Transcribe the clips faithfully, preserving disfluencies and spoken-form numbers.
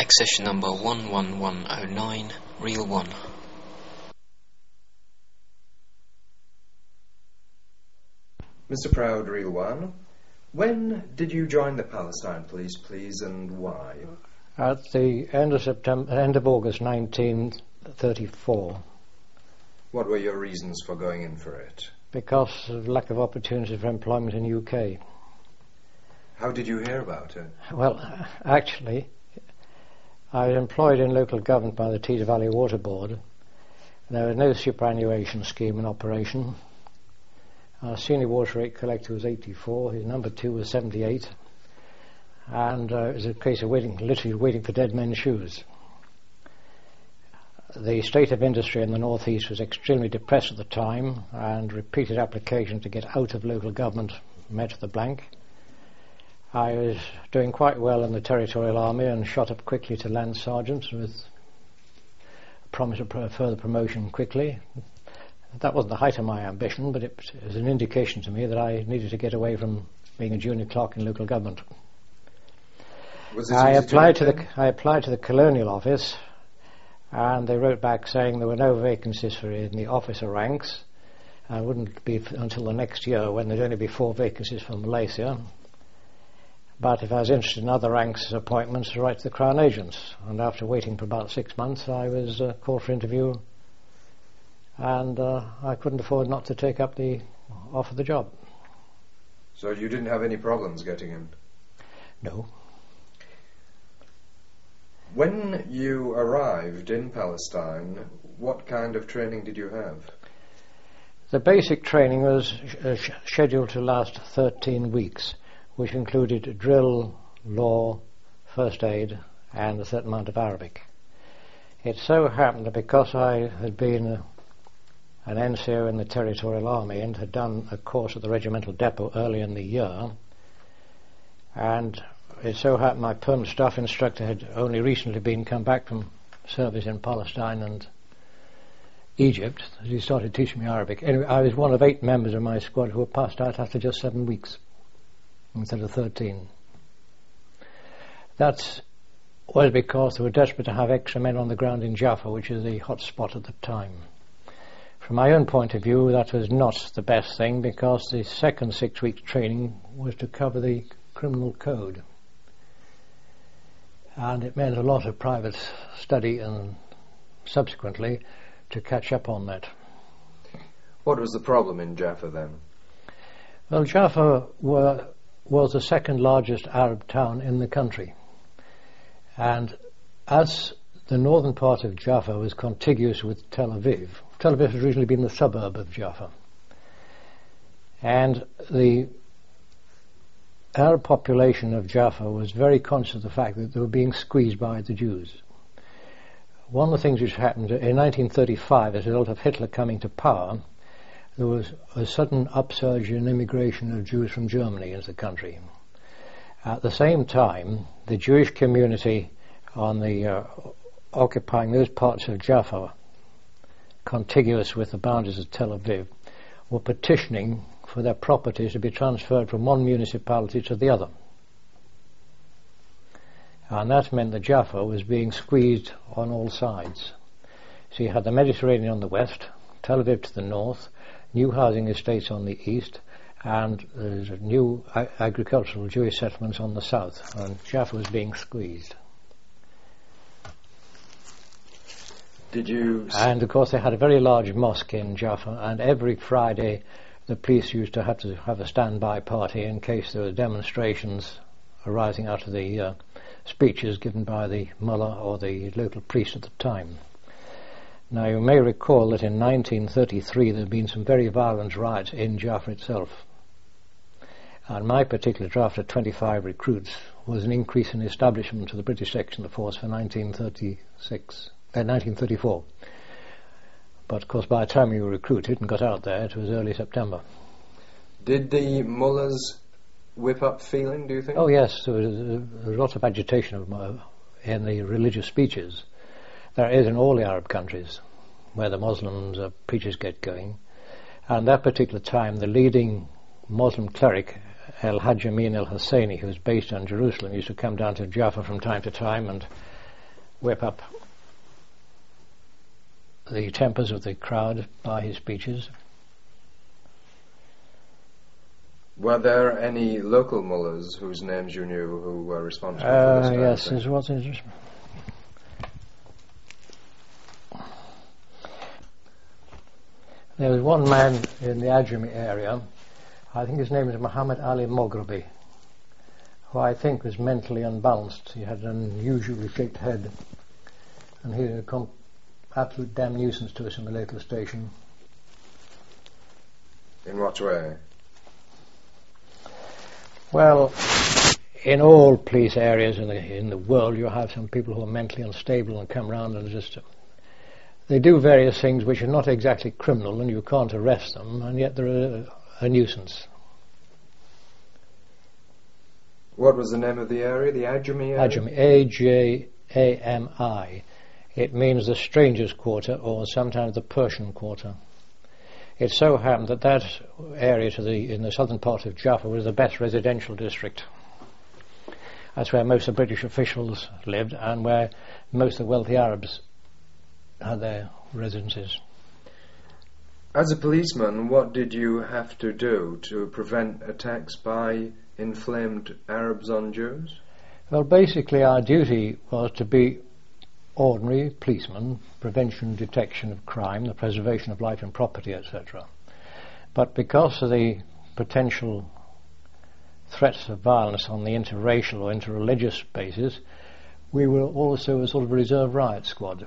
accession number one one one oh nine, reel one. Mister Proud, reel one. When did you join the Palestine Police, please, and why? At the end of September, end of August nineteen thirty-four. What were your reasons for going in for it? Because of lack of opportunities for employment in the U K. How did you hear about it? Well, actually, I was employed in local government by the Tees Valley Water Board. There was no superannuation scheme in operation. Our senior water rate collector was eighty-four, his number two was seventy-eight, and uh, it was a case of waiting, literally waiting for dead men's shoes. The state of industry in the North East was extremely depressed at the time, and repeated applications to get out of local government met with a blank. I was doing quite well in the Territorial Army and shot up quickly to Lance Sergeant with a promise of pro- further promotion quickly. That wasn't the height of my ambition, but it was an indication to me that I needed to get away from being a junior clerk in local government. Was this I easy applied to to get the I applied to the Colonial Office, and they wrote back saying there were no vacancies for in the officer ranks. I wouldn't be f- until the next year, when there'd only be four vacancies for Malaysia. But if I was interested in other ranks appointments, to write to the Crown Agents. And after waiting for about six months, I was uh, called for interview, and uh, I couldn't afford not to take up the offer the job. So you didn't have any problems getting in? No. When you arrived in Palestine, what kind of training did you have? The basic training was sh- uh, sh- scheduled to last thirteen weeks, which included drill, law, first aid, and a certain amount of Arabic. It so happened that because I had been a, an N C O in the Territorial Army and had done a course at the Regimental Depot early in the year, and it so happened my permanent staff instructor had only recently been come back from service in Palestine and Egypt, he started teaching me Arabic. Anyway, I was one of eight members of my squad who were passed out after just seven weeks. Instead of thirteen. That was because they were desperate to have extra men on the ground in Jaffa, which is the hot spot at the time. From my own point of view, that was not the best thing, because the second six weeks training was to cover the criminal code, and it meant a lot of private study and subsequently to catch up on that. What was the problem in Jaffa then? Well, Jaffa were was the second largest Arab town in the country, and as the northern part of Jaffa was contiguous with Tel Aviv, Tel Aviv had originally been the suburb of Jaffa, and the Arab population of Jaffa was very conscious of the fact that they were being squeezed by the Jews. One of the things which happened in nineteen thirty-five as a result of Hitler coming to power, there was a sudden upsurge in immigration of Jews from Germany into the country. At the same time, the Jewish community on the uh, occupying those parts of Jaffa, contiguous with the boundaries of Tel Aviv, were petitioning for their properties to be transferred from one municipality to the other. And that meant that Jaffa was being squeezed on all sides. So you had the Mediterranean on the west, Tel Aviv to the north, new housing estates on the east, and there's new ag- agricultural Jewish settlements on the south, and Jaffa was being squeezed. Did you... And of course they had a very large mosque in Jaffa, and every Friday the police used to have to have a standby party in case there were demonstrations arising out of the uh, speeches given by the mullah or the local priest at the time. Now, you may recall that in nineteen thirty-three there had been some very violent riots in Jaffa itself. And my particular draft of twenty-five recruits was an increase in the establishment of the British section of the force for nineteen thirty-six, uh, nineteen thirty-four. But, of course, by the time you were recruited and got out there, it was early September. Did the mullahs whip up feeling, do you think? Oh, yes, there was a, there was a lot of agitation of my, in the religious speeches. There is in all the Arab countries where the Muslims uh, preachers get going. And that particular time, the leading Muslim cleric, El Hajj Amin El Husseini, who was based in Jerusalem, used to come down to Jaffa from time to time and whip up the tempers of the crowd by his speeches. Were there any local mullahs whose names you knew who were responsible Uh, for this? yes, there's what is. There was one man in the Ajami area, I think his name is Muhammad Ali Moghrabi, who I think was mentally unbalanced. He had an unusually shaped head, and he was a com- absolute damn nuisance to us in the local station. In what way? Well, in all police areas in the in the world, you have some people who are mentally unstable and come round and just they do various things which are not exactly criminal, and you can't arrest them, and yet they're a, a nuisance. What was the name of the area? The Ajami area? Ajami, A J A M I. It means the Strangers' Quarter, or sometimes the Persian Quarter. It so happened that that area to the in the southern part of Jaffa was the best residential district. That's where most of the British officials lived, and where most of the wealthy Arabs had their residences. As a policeman, what did you have to do to prevent attacks by inflamed Arabs on Jews? Well, basically our duty was to be ordinary policemen, prevention, detection of crime, the preservation of life and property, et cetera. But because of the potential threats of violence on the interracial or interreligious basis, we were also a sort of reserve riot squad.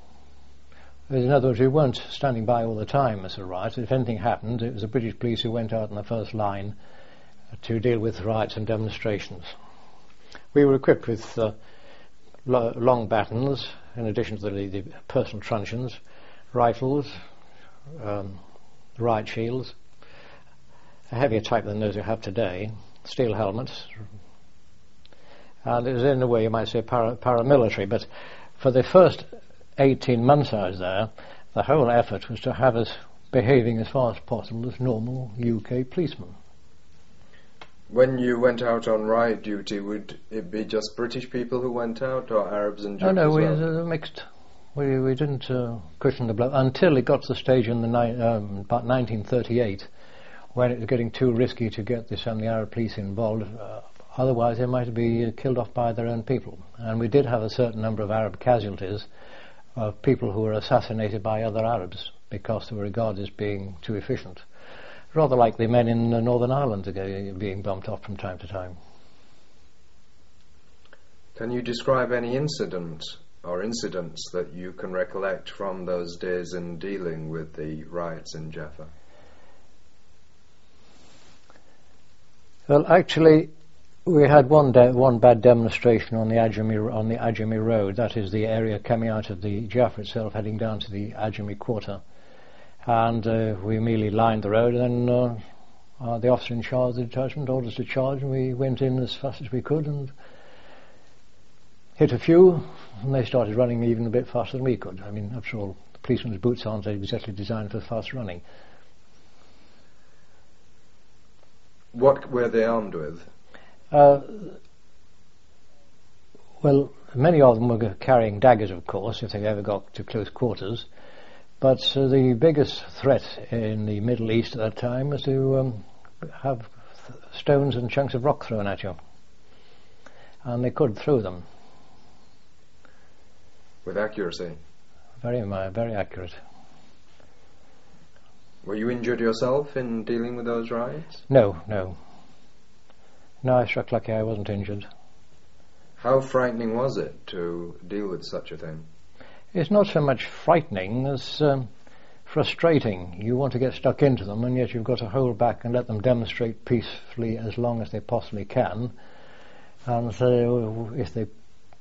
In other words, we weren't standing by all the time as a riot. If anything happened, it was the British police who went out in the first line to deal with riots and demonstrations. We were equipped with uh, lo- long batons, in addition to the, the personal truncheons, rifles, um, riot shields, a heavier type than those you have today, steel helmets, and it was in a way you might say para- paramilitary. But for the first eighteen months I was there, the whole effort was to have us behaving as far as possible as normal U K policemen. When you went out on riot duty, would it be just British people who went out, or Arabs and Jews? No, no, as we well? uh, mixed. We we didn't uh, cushion the blow until it got to the stage in the ni- um, about nineteen thirty-eight, when it was getting too risky to get the some of the Arab police involved. Uh, otherwise, they might be uh, killed off by their own people. And we did have a certain number of Arab casualties of people who were assassinated by other Arabs because they were regarded as being too efficient. Rather like the men in uh, Northern Ireland are being bumped off from time to time. Can you describe any incident or incidents that you can recollect from those days in dealing with the riots in Jaffa? Well, actually, we had one de- one bad demonstration on the Ajami on the Ajami Road. That is the area coming out of the Jaffa itself, heading down to the Ajami Quarter. And uh, we immediately lined the road, and then uh, uh, the officer in charge of the detachment ordered us to charge, and we went in as fast as we could and hit a few, and they started running even a bit faster than we could. I mean, after all, the policeman's boots aren't exactly designed for fast running. What were they armed with? Uh, well, many of them were carrying daggers, of course, if they ever got to close quarters. But uh, the biggest threat in the Middle East at that time was to um, have th- stones and chunks of rock thrown at you. And they could throw them. With accuracy? Very, uh, very accurate. Were you injured yourself in dealing with those riots? No, no. No, I struck lucky I wasn't injured. How frightening was it to deal with such a thing? It's not so much frightening as um, frustrating. You want to get stuck into them, and yet you've got to hold back and let them demonstrate peacefully as long as they possibly can. And so if they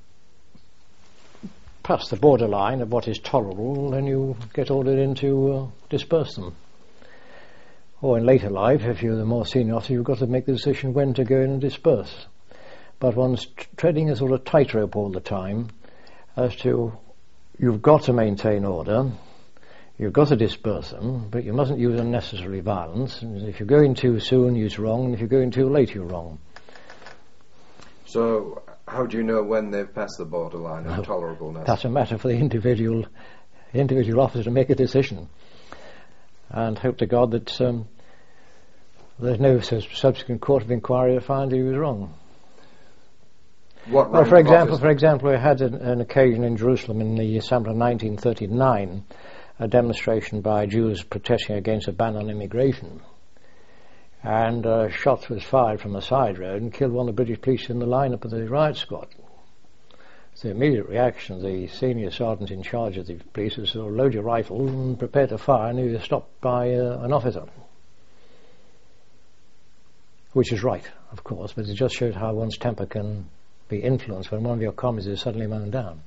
pass the borderline of what is tolerable, then you get ordered in to uh, disperse them. Or in later life, if you're the more senior officer, you've got to make the decision when to go in and disperse. But one's t- treading a sort of tightrope all the time as to you've got to maintain order, you've got to disperse them, but you mustn't use unnecessary violence. And if you're going too soon, you're wrong, and if you're going too late, you're wrong. So, How do you know when they've passed the borderline of tolerableness? That's a matter for the individual individual officer to make a decision, and hope to God that um, there's no subsequent court of inquiry to find he was wrong. What well, for example, for example, we had an, an occasion in Jerusalem in the summer of nineteen thirty-nine, a demonstration by Jews protesting against a ban on immigration. And uh, shots was fired from the side road and killed one of the British police in the lineup of the riot squad. The immediate reaction, the senior sergeant in charge of the police was to load your rifle and prepare to fire, and he was stopped by uh, an officer. Which is right, of course, but it just shows how one's temper can be influenced when one of your comrades is suddenly mown down.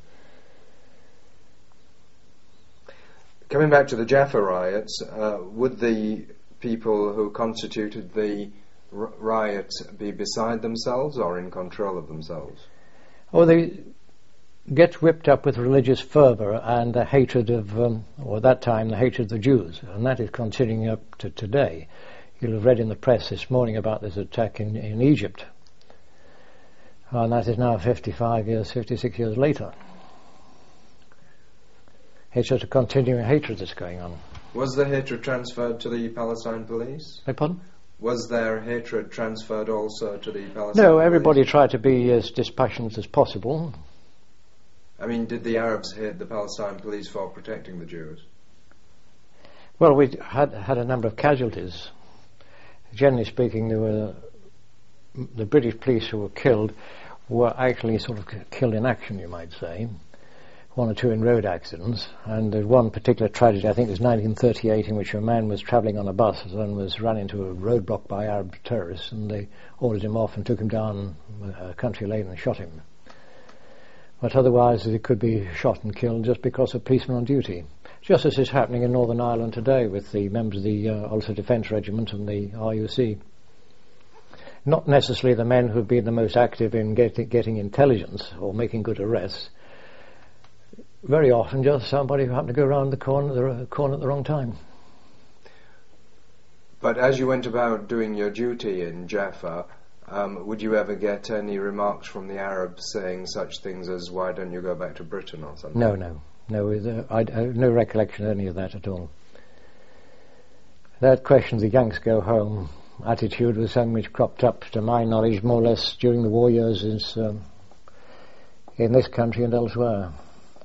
Coming back to the Jaffa riots, uh, would the people who constituted the r- riot be beside themselves or in control of themselves? Oh, they get whipped up with religious fervour and the hatred of, um, or at that time, the hatred of the Jews, and that is continuing up to today. You'll have read in the press this morning about this attack in, in Egypt, and that is now fifty-five years, fifty-six years later. It's just a continuing hatred that's going on. Was the hatred transferred to the Palestine police? Beg pardon? Was their hatred transferred also to the Palestine No, police? everybody tried to be as dispassionate as possible. I mean, did the Arabs hate the Palestine police for protecting the Jews? Well, we had had a number of casualties. Generally speaking, there were the British police who were killed were actually sort of killed in action, you might say. One or two in road accidents, and there's one particular tragedy, I think it was nineteen thirty-eight, in which a man was travelling on a bus and was run into a roadblock by Arab terrorists, and they ordered him off and took him down a country lane and shot him. But otherwise he could be shot and killed just because of policemen on duty. Just as is happening in Northern Ireland today with the members of the uh, Ulster Defence Regiment and the R U C. Not necessarily the men who have been the most active in get- getting intelligence or making good arrests. Very often just somebody who happened to go around the corner, the corner at the wrong time. But as you went about doing your duty in Jaffa, um, would you ever get any remarks from the Arabs saying such things as, why don't you go back to Britain or something? No, no. No, uh, I, I have no recollection of any of that at all. That question, the Yanks go home attitude, was something which cropped up, to my knowledge, more or less during the war years is, um, in this country and elsewhere.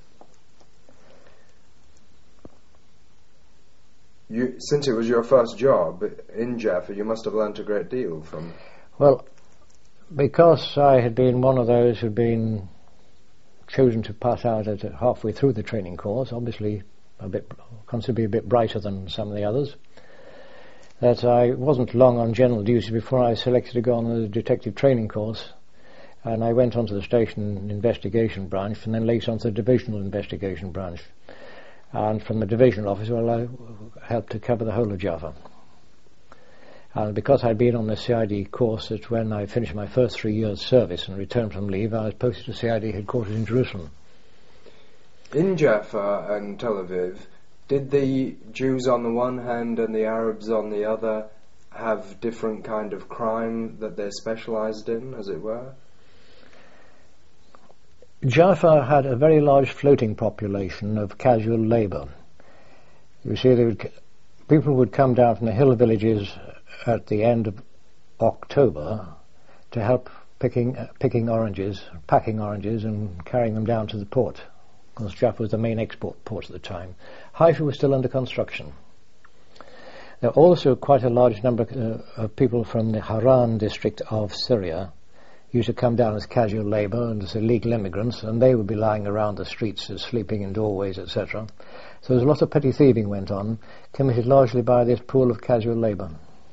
You, since it was your first job in Jaffa, you must have learnt a great deal from... Well, because I had been one of those who'd been chosen to pass out at halfway through the training course, obviously a bit, considerably a bit brighter than some of the others, that I wasn't long on general duty before I was selected to go on the detective training course, and I went on to the station investigation branch and then later on to the divisional investigation branch. And from the divisional office, well, I helped to cover the whole of Jaffa. And because I'd been on the C I D course, that when I finished my first three years' service and returned from leave, I was posted to C I D headquarters in Jerusalem. In Jaffa and Tel Aviv, did the Jews on the one hand and the Arabs on the other have different kind of crime that they specialised in, as it were? Jaffa had a very large floating population of casual labour. You see, they would, people would come down from the hill villages at the end of October to help picking uh, picking oranges, packing oranges and carrying them down to the port, because Jaffa was the main export port at the time. Haifa was still under construction. There were also quite a large number uh, of people from the Haran district of Syria used to come down as casual labour and as illegal immigrants, and they would be lying around the streets, as sleeping in doorways, et cetera. So there's a lot of petty thieving went on, committed largely by this pool of casual labour.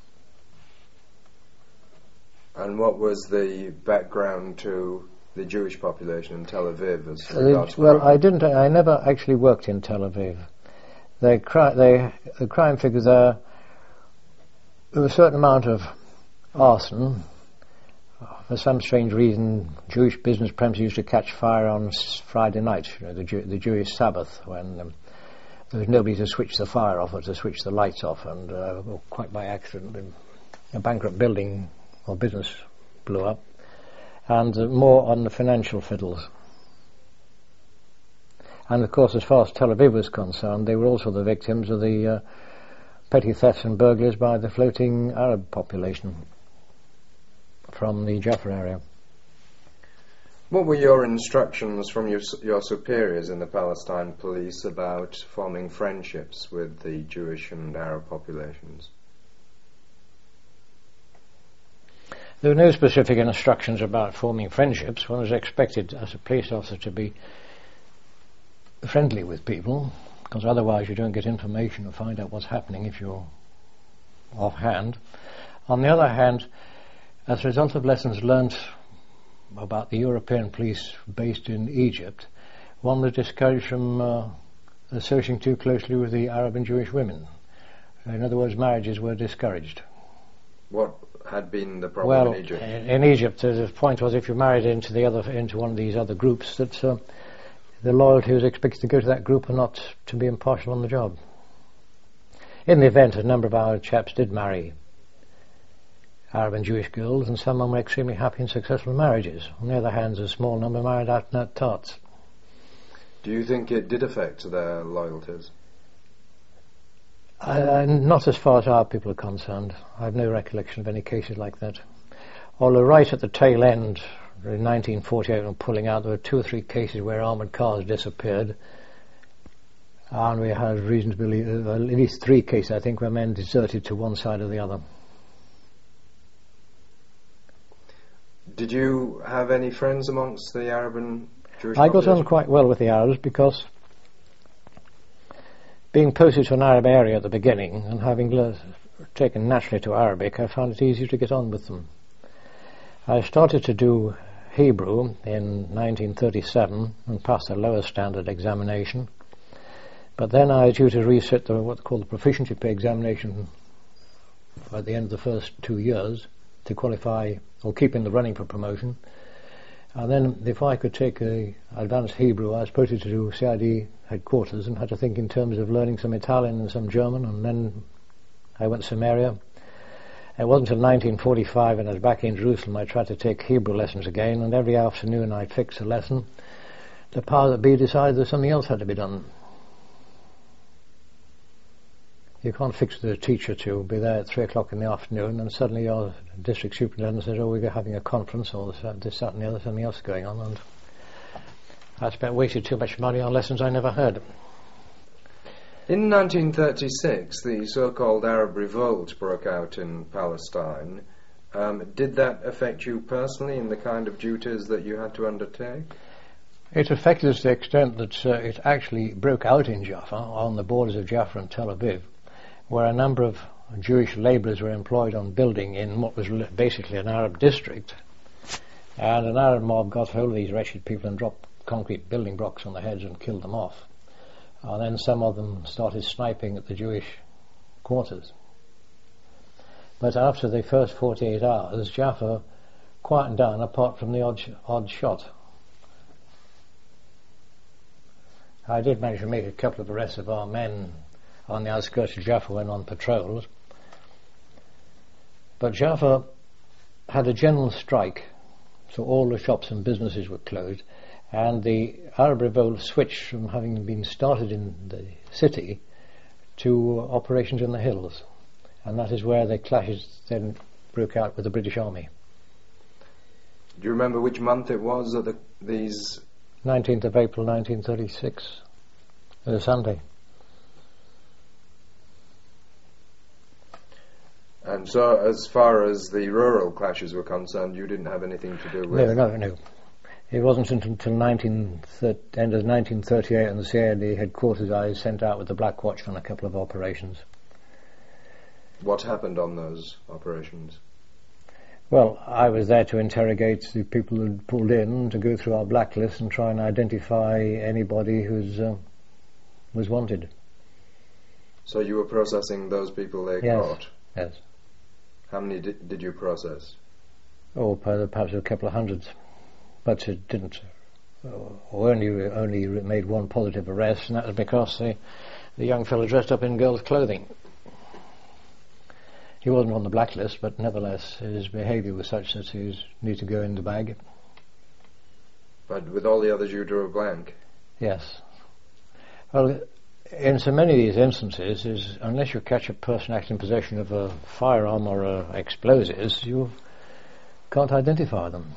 And what was the background to the Jewish population in Tel Aviv as regards Uh, well, crime? I didn't. I never actually worked in Tel Aviv. They, cri- they, the crime figures there. There was a certain amount of arson. For some strange reason, Jewish business premises used to catch fire on s- Friday night, you know, the, Jew- the Jewish Sabbath, when um, there was nobody to switch the fire off or to switch the lights off, and uh, well, quite by accident, a bankrupt building or business blew up. and uh, more on the financial fiddles. And of course, as far as Tel Aviv was concerned, they were also the victims of the uh, petty thefts and burglaries by the floating Arab population from the Jaffa area. What were your instructions from your, your superiors in the Palestine police about forming friendships with the Jewish and Arab populations? There were no specific instructions about forming friendships. One was expected as a police officer to be friendly with people, because otherwise you don't get information or find out what's happening if you're offhand. On the other hand, as a result of lessons learnt about the European police based in Egypt, one was discouraged from uh, associating too closely with the Arab and Jewish women. In other words, marriages were discouraged. What had been the problem well, in Egypt? In, in Egypt, the point was if you married into the other into one of these other groups, that uh, the loyalty was expected to go to that group and not to be impartial on the job. In the event, a number of our chaps did marry Arab and Jewish girls, and some of them were extremely happy and successful marriages. On the other hand, a small number married out-and-out tarts. Do you think it did affect their loyalties? Uh, not as far as our people are concerned. I have no recollection of any cases like that. Although right at the tail end, in nineteen forty-eight, when pulling out, there were two or three cases where armoured cars disappeared, and we had reason to believe, uh, at least three cases, I think, where men deserted to one side or the other. Did you have any friends amongst the Arab and Jewish I got population? on quite well with the Arabs, because being posted to an Arab area at the beginning and having le- taken naturally to Arabic, I found it easier to get on with them. I started to do Hebrew in nineteen thirty-seven and passed the lower standard examination, but then I was due to resit the, what's called the proficiency pay examination at the end of the first two years to qualify or keep in the running for promotion. And then if I could take a advanced Hebrew, I was posted to do C I D headquarters and had to think in terms of learning some Italian and some German, and then I went to Samaria. It wasn't until nineteen forty-five, when I was back in Jerusalem, I tried to take Hebrew lessons again, and every afternoon I'd fix a lesson. The power that be decided that something else had to be done. You can't fix the teacher to be there at three o'clock in the afternoon, and suddenly your district superintendent says, oh, we're having a conference, or this, that and the other, something else going on, and I spent wasted too much money on lessons I never heard. In nineteen thirty-six, the so-called Arab Revolt broke out in Palestine. Um, did that affect you personally in the kind of duties that you had to undertake? It affected us to the extent that uh, it actually broke out in Jaffa, on the borders of Jaffa and Tel Aviv, where a number of Jewish labourers were employed on building in what was basically an Arab district, and an Arab mob got hold of these wretched people and dropped concrete building blocks on their heads and killed them off. And then some of them started sniping at the Jewish quarters. But after the first forty-eight hours, Jaffa quietened down, apart from the odd, sh- odd shot. I did manage to make a couple of arrests of our men on the outskirts of Jaffa when on patrols. But Jaffa had a general strike, so all the shops and businesses were closed, and the Arab Revolt switched from having been started in the city to operations in the hills, and that is where the clashes then broke out with the British Army. Do you remember which month it was that the, these... nineteenth of April nineteen thirty-six, it was a Sunday. And so, as far as the rural clashes were concerned, you didn't have anything to do with... No, no, no. It wasn't until nineteen thirty, end of nineteen thirty-eight, and the C I D headquarters I sent out with the Black Watch on a couple of operations. What happened on those operations? Well, I was there to interrogate the people who had pulled in, to go through our blacklist and try and identify anybody who uh, was wanted. So you were processing those people they yes. caught? Yes. How many did, did you process? Oh, perhaps a couple of hundreds. But it didn't, or only only made one positive arrest, and that was because the, the young fellow dressed up in girls' clothing. He wasn't on the blacklist, but nevertheless his behaviour was such that he was, needed to go in the bag. But with all the others you drew a blank? Yes. Well, in so many of these instances, is unless you catch a person acting in possession of a firearm or uh, explosives, you can't identify them.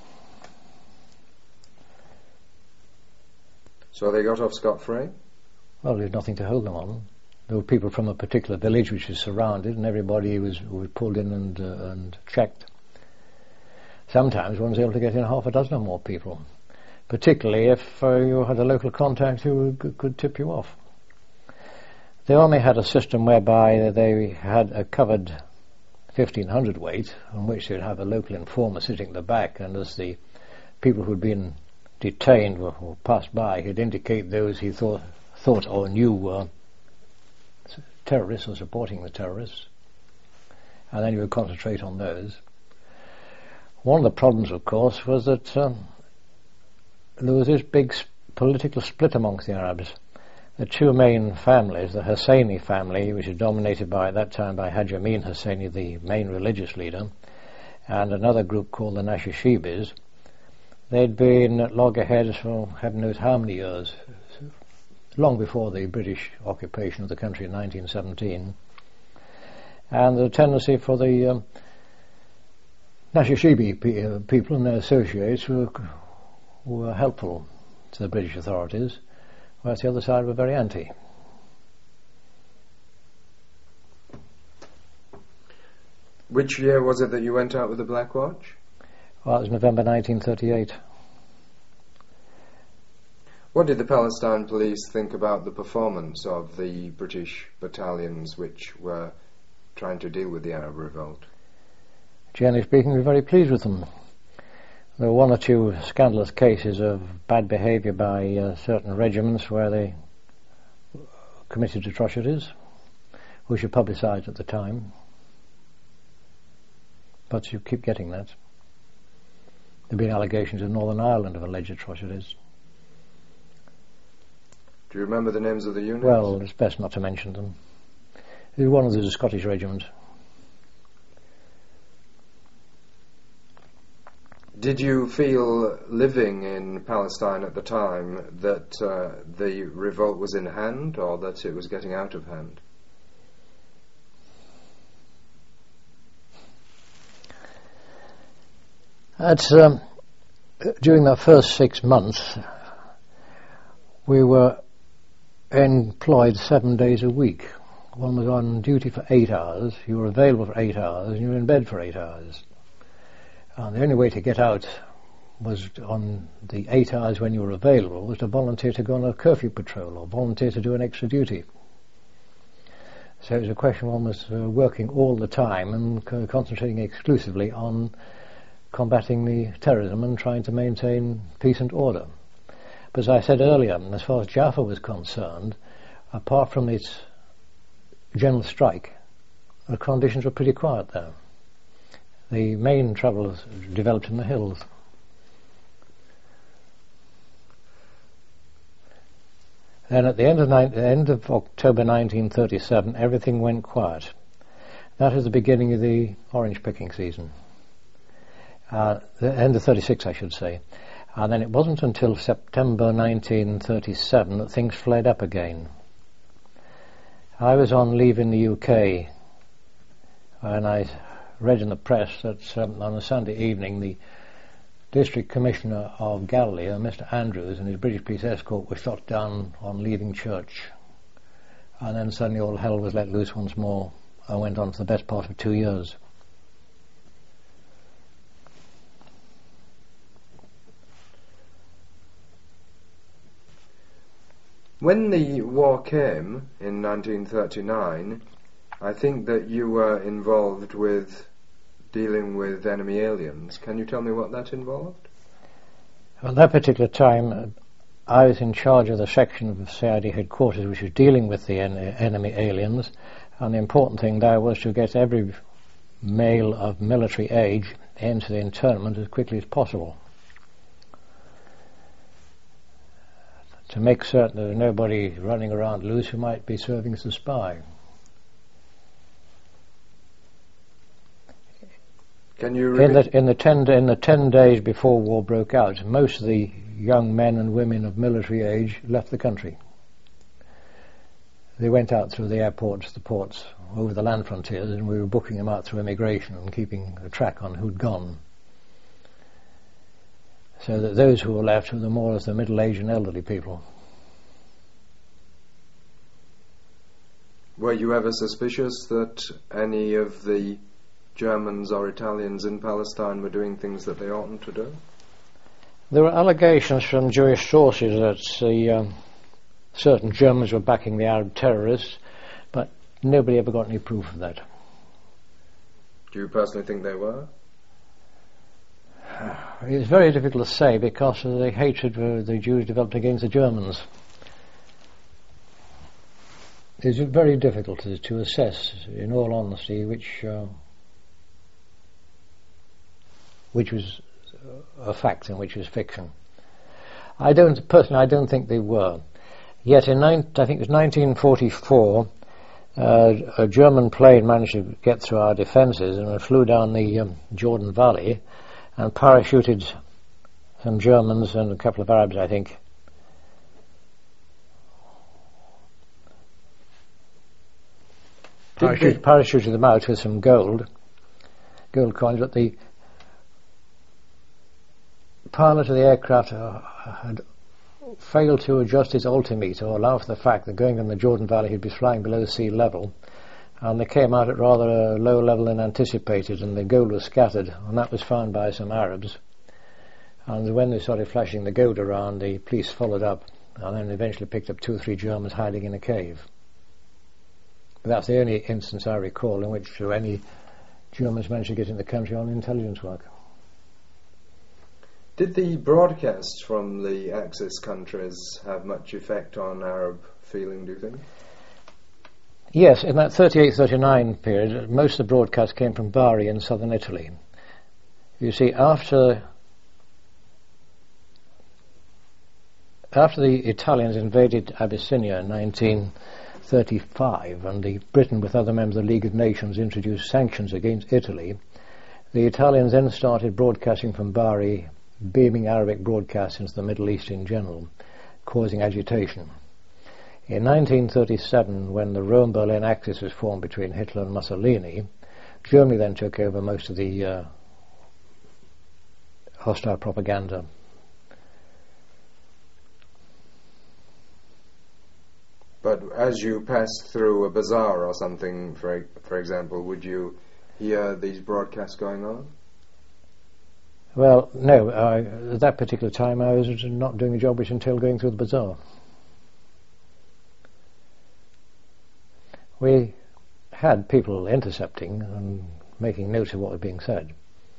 So they got off scot-free? Well, there's nothing to hold them on. There were people from a particular village which was surrounded, and everybody was, was pulled in and, uh, and checked. Sometimes one was able to get in half a dozen or more people, particularly if uh, you had a local contact who could, could tip you off. The Army had a system whereby they had a covered fifteen hundred weight, on which they'd have a local informer sitting at the back, and as the people who'd been detained or, or passed by, he'd indicate those he thought thought or knew were terrorists or supporting the terrorists, and then you would concentrate on those. One of the problems, of course, was that um, there was this big sp- political split amongst the Arabs. The two main families, the Husseini family, which is dominated by, at that time, by Hajj Amin Husseini, the main religious leader, and another group called the Nashashibis, they'd been at loggerheads for heaven knows how many years, long before the British occupation of the country in nineteen seventeen. And the tendency for the um, Nashashibi pe- uh, people and their associates were, were helpful to the British authorities, whereas the other side were very anti. Which year was it that you went out with the Black Watch? Well, it was November nineteen thirty-eight. What did the Palestine police think about the performance of the British battalions which were trying to deal with the Arab revolt? Generally speaking, we were very pleased with them. There were one or two scandalous cases of bad behaviour by uh, certain regiments where they committed atrocities, which were publicised at the time. But you keep getting that. There have been allegations in Northern Ireland of alleged atrocities. Do you remember the names of the units? Well, it's best not to mention them. There was one of those, a Scottish regiment. Did you feel, living in Palestine at the time, that uh, the revolt was in hand, or that it was getting out of hand? That's, um, during the first six months, we were employed seven days a week. One was on duty for eight hours, you were available for eight hours, and you were in bed for eight hours. And the only way to get out was on the eight hours when you were available was to volunteer to go on a curfew patrol or volunteer to do an extra duty. So it was a question one was uh, working all the time and co- concentrating exclusively on combating the terrorism and trying to maintain peace and order. But as I said earlier, as far as Jaffa was concerned, apart from its general strike, the conditions were pretty quiet there. The main trouble was developed in the hills. Then at the end of, ni- the end of October nineteen thirty-seven, everything went quiet. That was the beginning of the orange picking season. Uh, the end of thirty-six, I should say. And then it wasn't until September nineteen thirty-seven that things flared up again. I was on leave in the U K, and I read in the press that um, on a Sunday evening the District Commissioner of Galilee, uh, Mister Andrews, and his British police escort were shot down on leaving church. And then suddenly all hell was let loose once more and went on for the best part of two years. When the war came in nineteen thirty-nine, I think that you were involved with dealing with enemy aliens. Can you tell me what that involved? At that particular time, uh, I was in charge of the section of C I D headquarters which was dealing with the en- enemy aliens, and the important thing there was to get every male of military age into the internment as quickly as possible, to make certain there was nobody running around loose who might be serving as a spy. Can you In repeat? the, in the ten in the ten days before war broke out, most of the young men and women of military age left the country. They went out through the airports, the ports, over the land frontiers, and we were booking them out through immigration and keeping a track on who'd gone. So that those who were left were the more of the middle-aged and elderly people. Were you ever suspicious that any of the Germans or Italians in Palestine were doing things that they oughtn't to do? There were allegations from Jewish sources that the, um, certain Germans were backing the Arab terrorists, but nobody ever got any proof of that. Do you personally think they were? It's very difficult to say because of the hatred the Jews developed against the Germans. It's very difficult to, to assess, in all honesty, which uh, which was a fact and which was fiction. I don't personally. I don't think they were. Yet in nine, I think it was nineteen forty-four, uh, a German plane managed to get through our defences and flew down the um, Jordan Valley and parachuted some Germans and a couple of Arabs, I think. Parachute, parachuted them out with some gold, gold coins, but the pilot of the aircraft uh, had failed to adjust his altimeter or allow for the fact that going in the Jordan Valley he'd be flying below sea level, and they came out at rather a low level than anticipated, and the gold was scattered, and that was found by some Arabs. And when they started flashing the gold around, the police followed up and then eventually picked up two or three Germans hiding in a cave. But that's the only instance I recall in which any Germans managed to get in the country on intelligence work. Did the broadcasts from the Axis countries have much effect on Arab feeling, do you think? Yes, in that thirty-eight thirty-nine period, most of the broadcasts came from Bari in southern Italy. You see, after after the Italians invaded Abyssinia in nineteen thirty-five, and the Britain, with other members of the League of Nations, introduced sanctions against Italy, the Italians then started broadcasting from Bari, beaming Arabic broadcasts into the Middle East in general, causing agitation. In nineteen thirty-seven, when the Rome-Berlin Axis was formed between Hitler and Mussolini, Germany then took over most of the uh, hostile propaganda. But as you passed through a bazaar or something, for for example, would you hear these broadcasts going on? Well, no. I, at that particular time, I was not doing a job which entailed going through the bazaar. We had people intercepting and making notes of what was being said.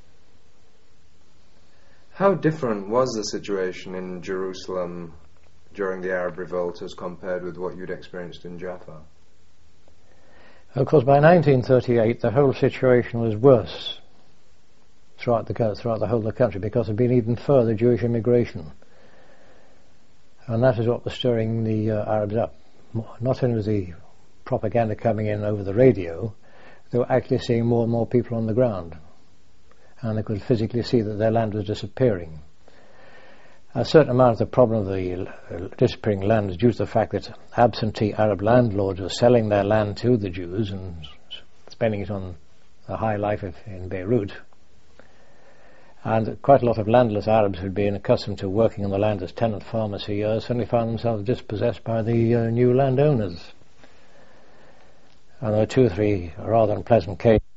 How different was the situation in Jerusalem during the Arab Revolt as compared with what you'd experienced in Jaffa? Of course, by nineteen thirty-eight, the whole situation was worse throughout the throughout the whole of the country because there had been even further Jewish immigration, and that is what was stirring the uh, Arabs up. Not only was the propaganda coming in over the radio, they were actually seeing more and more people on the ground, and they could physically see that their land was disappearing. A certain amount of the problem of the uh, disappearing land is due to the fact that absentee Arab landlords were selling their land to the Jews and spending it on a high life of, in Beirut. And quite a lot of landless Arabs who had been accustomed to working on the land as tenant farmers for years suddenly found themselves dispossessed by the uh, new landowners. And there were two or three rather unpleasant cases